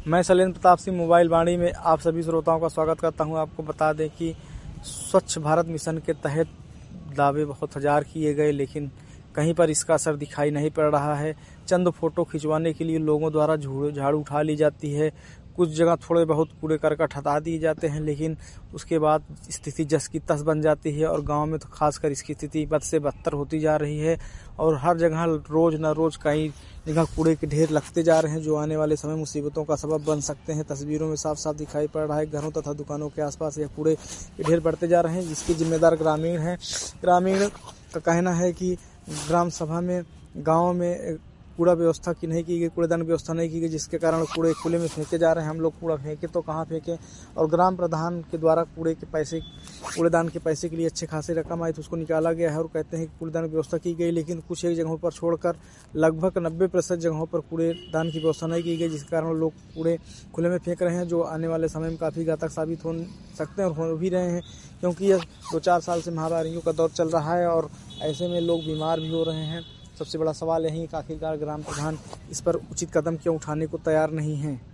मैं शैलेंद्र प्रताप सिंह मोबाइल वाणी में आप सभी श्रोताओं का स्वागत करता हूं। आपको बता दें कि स्वच्छ भारत मिशन के तहत दावे बहुत हजार किए गए, लेकिन कहीं पर इसका असर दिखाई नहीं पड़ रहा है। चंद फोटो खिंचवाने के लिए लोगों द्वारा झाड़ू उठा ली जाती है, कुछ जगह थोड़े बहुत कूड़े करकट हटा दिए जाते हैं, लेकिन उसके बाद स्थिति जस की तस बन जाती है और गांव में तो खासकर इसकी स्थिति बद से बदतर होती जा रही है और हर जगह रोज न रोज कई जगह कूड़े के ढेर लगते जा रहे हैं, जो आने वाले समय मुसीबतों का सबब बन सकते हैं। तस्वीरों में साफ साफ दिखाई पड़ रहा है घरों तथा दुकानों के आसपास यह कूड़े के ढेर बढ़ते जा रहे हैं, जिसके जिम्मेदार ग्रामीण हैं। ग्रामीण का कहना है कि ग्राम सभा में गाँव में कूड़ा व्यवस्था की नहीं की गई, कूड़ेदान व्यवस्था नहीं की गई, जिसके कारण कूड़े खुले में फेंके जा रहे हैं। हम लोग कूड़ा फेंके तो कहाँ फेंकें, और ग्राम प्रधान के द्वारा कूड़ेदान के पैसे के लिए अच्छे खासे रकम आई तो उसको निकाला गया है और कहते हैं कि कूड़ेदान की व्यवस्था की गई, लेकिन कुछ एक जगहों पर छोड़कर लगभग 90% जगहों पर कूड़ेदान की व्यवस्था नहीं की गई, जिसके कारण लोग कूड़े खुले में फेंक रहे हैं, जो आने वाले समय में काफ़ी घातक साबित हो सकते हैं और हो भी रहे हैं, क्योंकि यह 2-4 साल से महामारियों का दौर चल रहा है और ऐसे में लोग बीमार भी हो रहे हैं। सबसे बड़ा सवाल यही है कि आखिरकार ग्राम प्रधान इस पर उचित कदम क्यों उठाने को तैयार नहीं हैं।